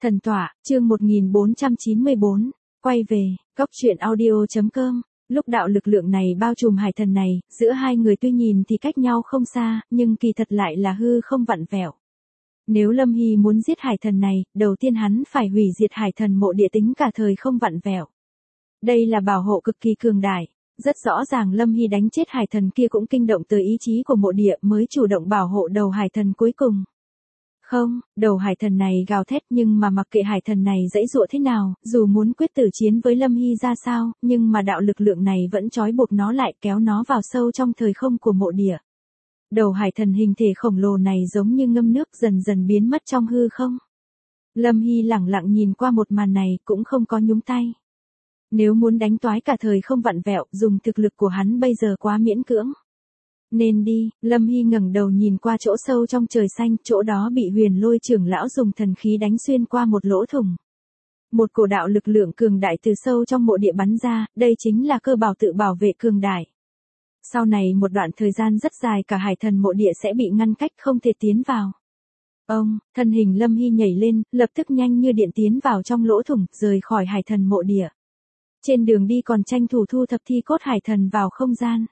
Thần tọa, chương 1494, quay về, góc truyện audio.com. Lúc đạo lực lượng này bao trùm hải thần này, giữa hai người tuy nhìn thì cách nhau không xa, nhưng kỳ thật lại là hư không vặn vẹo. Nếu Lâm Hy muốn giết hải thần này, đầu tiên hắn phải hủy diệt hải thần mộ địa tính cả thời không vặn vẹo. Đây là bảo hộ cực kỳ cường đại. Rất rõ ràng Lâm Hy đánh chết hải thần kia cũng kinh động tới ý chí của mộ địa mới chủ động bảo hộ đầu hải thần cuối cùng. Không, đầu hải thần này gào thét nhưng mà mặc kệ hải thần này giãy giụa thế nào, dù muốn quyết tử chiến với Lâm Hy ra sao, nhưng mà đạo lực lượng này vẫn trói buộc nó lại kéo nó vào sâu trong thời không của mộ địa. Đầu hải thần hình thể khổng lồ này giống như ngâm nước dần dần biến mất trong hư không. Lâm Hy lẳng lặng nhìn qua một màn này cũng không có nhúng tay. Nếu muốn đánh toái cả thời không vặn vẹo, dùng thực lực của hắn bây giờ quá miễn cưỡng. Nên đi, Lâm Hy ngẩng đầu nhìn qua chỗ sâu trong trời xanh, chỗ đó bị Huyền Lôi trưởng lão dùng thần khí đánh xuyên qua một lỗ thủng. Một cổ đạo lực lượng cường đại từ sâu trong mộ địa bắn ra, đây chính là cơ bảo tự bảo vệ cường đại. Sau này một đoạn thời gian rất dài cả hải thần mộ địa sẽ bị ngăn cách không thể tiến vào. Thân hình Lâm Hy nhảy lên, lập tức nhanh như điện tiến vào trong lỗ thủng, rời khỏi hải thần mộ địa. Trên đường đi còn tranh thủ thu thập thi cốt hải thần vào không gian.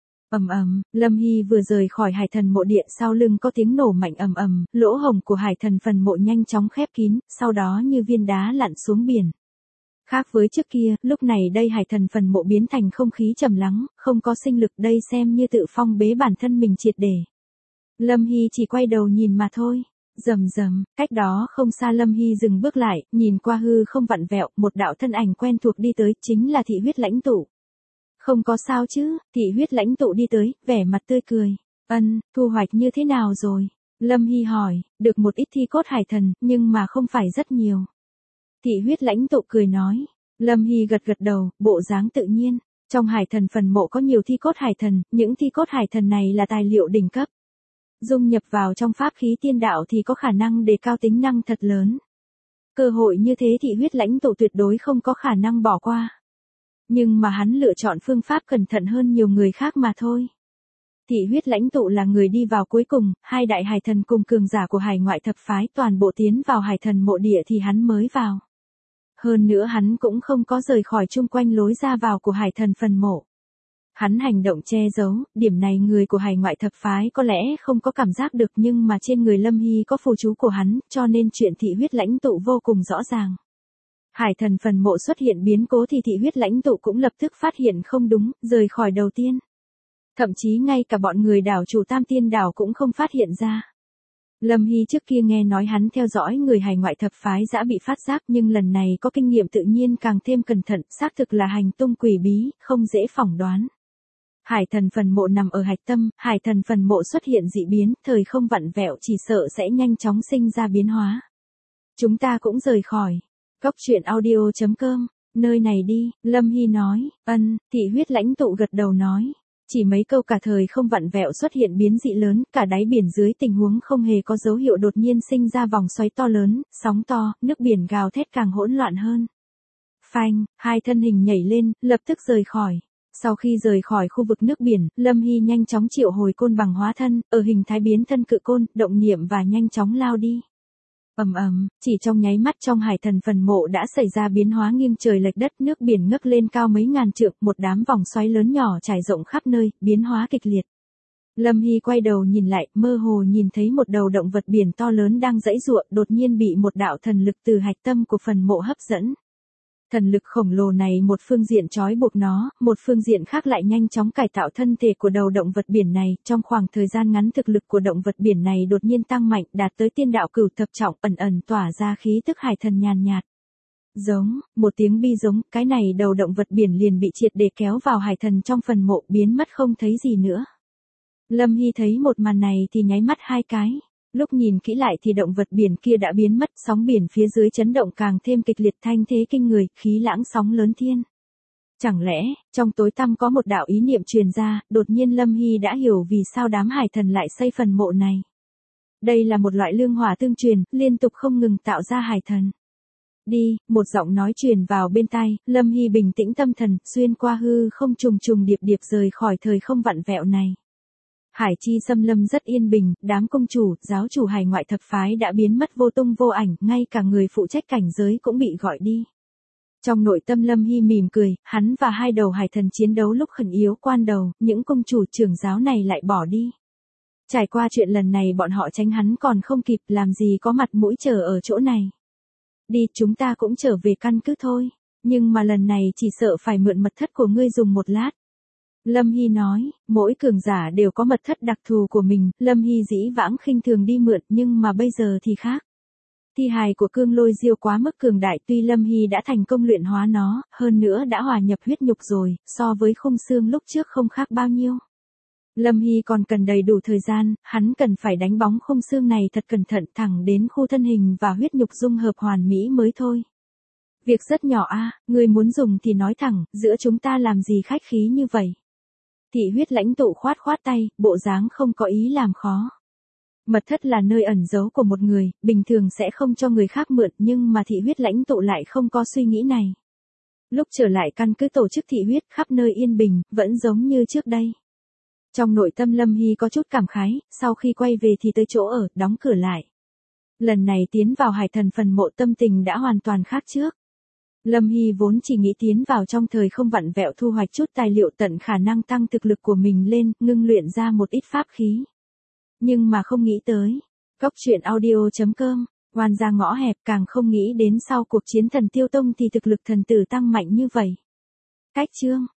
Lâm Hy vừa rời khỏi hải thần mộ địa, sau lưng có tiếng nổ mạnh lỗ hổng của hải thần phần mộ nhanh chóng khép kín, sau đó như viên đá lặn xuống biển. Khác với trước kia, lúc này đây hải thần phần mộ biến thành không khí trầm lắng, không có sinh lực, đây xem như tự phong bế bản thân mình triệt để. Lâm Hy chỉ quay đầu nhìn mà thôi. Cách đó không xa Lâm Hy dừng bước lại, nhìn qua hư không vặn vẹo, một đạo thân ảnh quen thuộc đi tới, chính là Thị Huyết Lãnh Tụ. Không có sao chứ, Thị Huyết Lãnh Tụ đi tới, vẻ mặt tươi cười. Thu hoạch như thế nào rồi? Lâm Hy hỏi, được một ít thi cốt hải thần, nhưng mà không phải rất nhiều. Thị Huyết Lãnh Tụ cười nói. Lâm Hy gật đầu, bộ dáng tự nhiên. Trong hải thần phần mộ có nhiều thi cốt hải thần, những thi cốt hải thần này là tài liệu đỉnh cấp. Dung nhập vào trong pháp khí tiên đạo thì có khả năng đề cao tính năng thật lớn. Cơ hội như thế Thị Huyết Lãnh Tụ tuyệt đối không có khả năng bỏ qua. Nhưng mà hắn lựa chọn phương pháp cẩn thận hơn nhiều người khác mà thôi. Thị Huyết Lãnh Tụ là người đi vào cuối cùng, hai đại hải thần cùng cường giả của hải ngoại thập phái toàn bộ tiến vào hải thần mộ địa thì hắn mới vào. Hơn nữa hắn cũng không có rời khỏi chung quanh lối ra vào của hải thần phần mộ. Hắn hành động che giấu, điểm này người của hải ngoại thập phái có lẽ không có cảm giác được, nhưng mà trên người Lâm Hy có phù chú của hắn, cho nên chuyện Thị Huyết Lãnh Tụ vô cùng rõ ràng. Hải thần phần mộ xuất hiện biến cố thì Thị Huyết Lãnh Tụ cũng lập tức phát hiện không đúng, rời khỏi đầu tiên. Thậm chí ngay cả bọn người đảo chủ Tam Tiên đảo cũng không phát hiện ra. Lâm Hy trước kia nghe nói hắn theo dõi người hải ngoại thập phái đã bị phát giác, nhưng lần này có kinh nghiệm tự nhiên càng thêm cẩn thận, xác thực là hành tung quỷ bí, không dễ phỏng đoán. Hải thần phần mộ nằm ở hạch tâm, hải thần phần mộ xuất hiện dị biến, thời không vặn vẹo chỉ sợ sẽ nhanh chóng sinh ra biến hóa. Chúng ta cũng rời khỏi. Góc truyện audio.com, nơi này đi, Lâm Hy nói. Thị Huyết Lãnh Tụ gật đầu nói. Chỉ mấy câu cả thời không vặn vẹo xuất hiện biến dị lớn, cả đáy biển dưới tình huống không hề có dấu hiệu đột nhiên sinh ra vòng xoáy to lớn, sóng to, nước biển gào thét càng hỗn loạn hơn. Phanh, hai thân hình nhảy lên, lập tức rời khỏi. Sau khi rời khỏi khu vực nước biển, Lâm Hy nhanh chóng triệu hồi côn bằng hóa thân, ở hình thái biến thân cự côn, động niệm và nhanh chóng lao đi. Chỉ trong nháy mắt trong hải thần phần mộ đã xảy ra biến hóa nghiêng trời lệch đất, nước biển ngất lên cao mấy ngàn trượng, một đám vòng xoáy lớn nhỏ trải rộng khắp nơi, biến hóa kịch liệt. Lâm Hy quay đầu nhìn lại, mơ hồ nhìn thấy một đầu động vật biển to lớn đang giãy giụa, đột nhiên bị một đạo thần lực từ hạch tâm của phần mộ hấp dẫn. Thần lực khổng lồ này một phương diện trói buộc nó, một phương diện khác lại nhanh chóng cải tạo thân thể của đầu động vật biển này, trong khoảng thời gian ngắn thực lực của động vật biển này đột nhiên tăng mạnh, đạt tới tiên đạo cửu thập trọng, ẩn tỏa ra khí tức hải thần nhàn nhạt. Giống, một tiếng bi giống, cái này đầu động vật biển liền bị triệt để kéo vào hải thần trong phần mộ, biến mất không thấy gì nữa. Lâm Hy thấy một màn này thì nháy mắt hai cái. Lúc nhìn kỹ lại thì động vật biển kia đã biến mất, sóng biển phía dưới chấn động càng thêm kịch liệt, thanh thế kinh người, khí lãng sóng lớn thiên. Chẳng lẽ, trong tối tăm có một đạo ý niệm truyền ra, đột nhiên Lâm Hy đã hiểu vì sao đám hải thần lại xây phần mộ này. Đây là một loại lương hỏa tương truyền, liên tục không ngừng tạo ra hải thần. Đi, một giọng nói truyền vào bên tai, Lâm Hy bình tĩnh tâm thần, xuyên qua hư không trùng điệp rời khỏi thời không vặn vẹo này. Hải Chi xâm lâm rất yên bình, đám công chủ, giáo chủ hải ngoại thập phái đã biến mất vô tung vô ảnh, ngay cả người phụ trách cảnh giới cũng bị gọi đi. Trong nội tâm Lâm Hy mỉm cười, hắn và hai đầu hải thần chiến đấu lúc khẩn yếu quan đầu, những công chủ trưởng giáo này lại bỏ đi. Trải qua chuyện lần này bọn họ tránh hắn còn không kịp, làm gì có mặt mũi chờ ở chỗ này. Đi, chúng ta cũng trở về căn cứ thôi, nhưng mà lần này chỉ sợ phải mượn mật thất của ngươi dùng một lát. Lâm Hy nói, mỗi cường giả đều có mật thất đặc thù của mình, Lâm Hy dĩ vãng khinh thường đi mượn nhưng mà bây giờ thì khác. Thi hài của cương lôi diêu quá mức cường đại, tuy Lâm Hy đã thành công luyện hóa nó, hơn nữa đã hòa nhập huyết nhục rồi, so với khung xương lúc trước không khác bao nhiêu. Lâm Hy còn cần đầy đủ thời gian, hắn cần phải đánh bóng khung xương này thật cẩn thận thẳng đến khu thân hình và huyết nhục dung hợp hoàn mỹ mới thôi. Việc rất nhỏ người muốn dùng thì nói thẳng, giữa chúng ta làm gì khách khí như vậy. Thị huyết lãnh tụ khoát khoát tay, bộ dáng không có ý làm khó. Mật thất là nơi ẩn giấu của một người, bình thường sẽ không cho người khác mượn nhưng mà thị huyết lãnh tụ lại không có suy nghĩ này. Lúc trở lại căn cứ tổ chức thị huyết khắp nơi yên bình, vẫn giống như trước đây. Trong nội tâm Lâm Hy có chút cảm khái, sau khi quay về thì tới chỗ ở, đóng cửa lại. Lần này tiến vào hải thần phần mộ tâm tình đã hoàn toàn khác trước. Lâm Hy vốn chỉ nghĩ tiến vào trong thời không vặn vẹo thu hoạch chút tài liệu tận khả năng tăng thực lực của mình lên, ngưng luyện ra một ít pháp khí. Nhưng mà không nghĩ tới. Cốc truyện audio.com, oan ra ngõ hẹp, càng không nghĩ đến sau cuộc chiến thần tiêu tông thì thực lực thần tử tăng mạnh như vậy. Cách chương